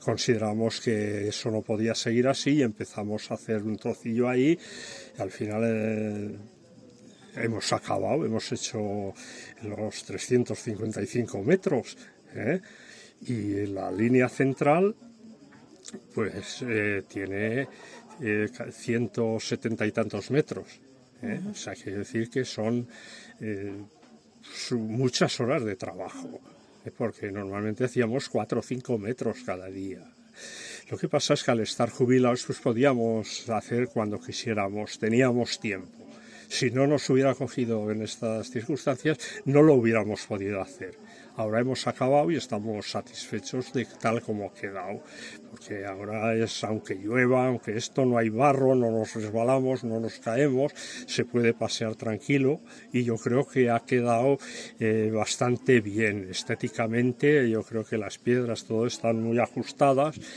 consideramos que eso no podía seguir así y empezamos a hacer un trocillo ahí y al final hemos acabado, hemos hecho los 355 metros, y la línea central pues tiene 170 y tantos metros, o sea, quiere decir que son muchas horas de trabajo, porque normalmente hacíamos 4 o 5 metros cada día. Lo que pasa es que al estar jubilados pues podíamos hacer cuando quisiéramos, teníamos tiempo. Si no nos hubiera cogido en estas circunstancias, no lo hubiéramos podido hacer. Ahora hemos acabado y estamos satisfechos de tal como ha quedado, porque ahora es, aunque llueva, aunque esto, no hay barro, no nos resbalamos, no nos caemos, se puede pasear tranquilo y yo creo que ha quedado bastante bien estéticamente. Yo creo que las piedras, todo están muy ajustadas